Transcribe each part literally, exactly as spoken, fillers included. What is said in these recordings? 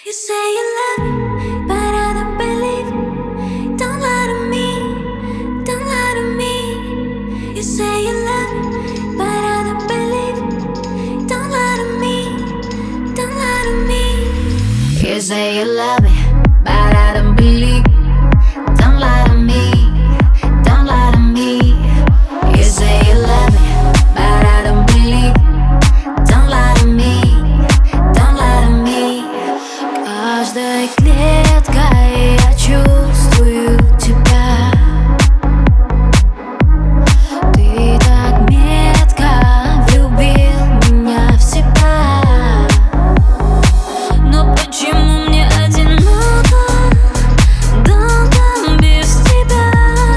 You say you love me, but I don't believe it. Don't lie to me, don't lie to me. You say you love me, but I don't believe it. Don't lie to me, don't lie to me. You say you love me, but I don't believe. Don't lie to me, don't lie to me. You say you love me, but I don't believe. Don't lie to me, don't lie to me. Каждой клеткой я чувствую тебя. Ты так метко влюбил меня в себя. Но почему мне одиноко, долго без тебя?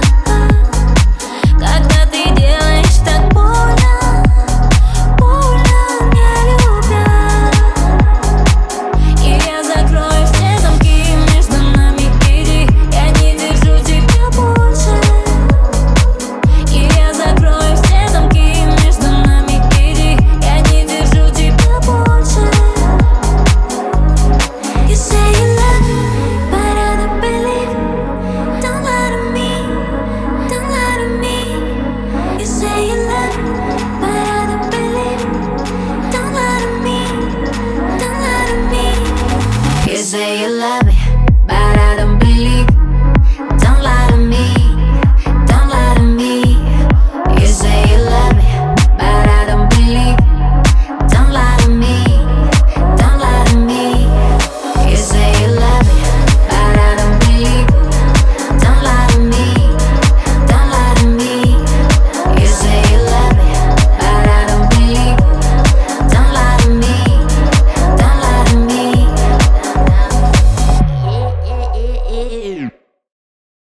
Когда ты делаешь так больно, больно не любя. И я закрою все замки между нами, иди, я не держу тебя больше. И я закрою все замки между нами, иди, я не держу тебя больше. You say you love me, but I don't believe it. Don't lie to me, don't lie to me. You say you love me, but I don't believe it. Don't lie to me, don't lie to me. You say you love me, but I don't believe. Don't lie to me, don't lie to me. You say you love me, but I don't believe. Don't lie to me, don't lie to me. You say you love me, but I don't believe. Don't lie to me, don't lie to me. You say you love me, but I don't believe. Don't lie to me, don't lie to me.